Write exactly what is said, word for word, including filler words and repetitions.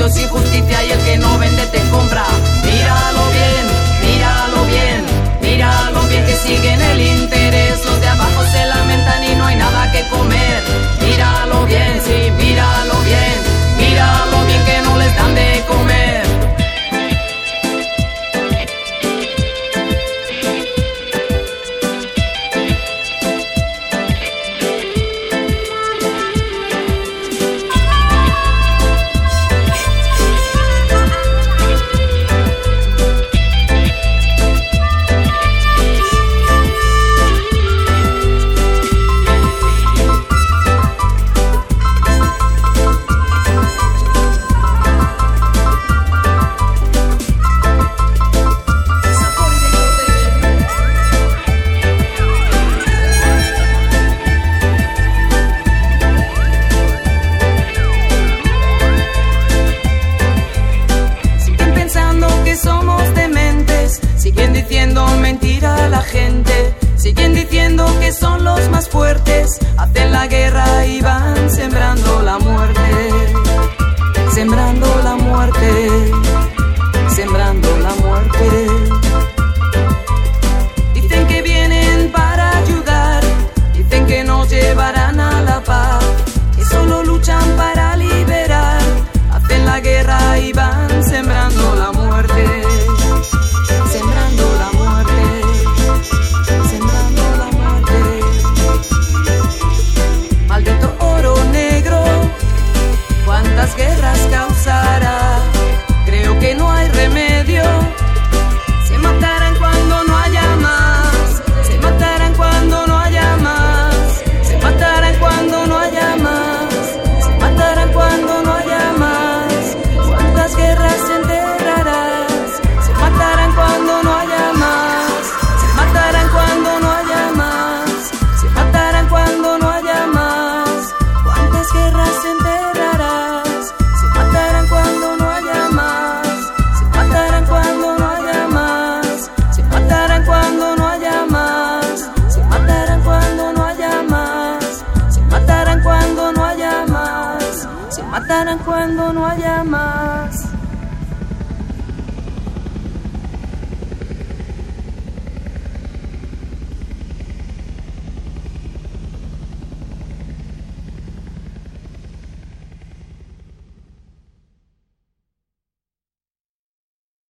viviendo sin justicia y el que no vende te compra. Míralo bien, míralo bien, míralo bien que siguen el interés. Los de abajo se lamentan y no hay nada que comer. Míralo bien, sí, míralo bien, míralo bien que no les dan de comer. Siguen diciendo que son los más fuertes, hacen la guerra y van sembrando la muerte.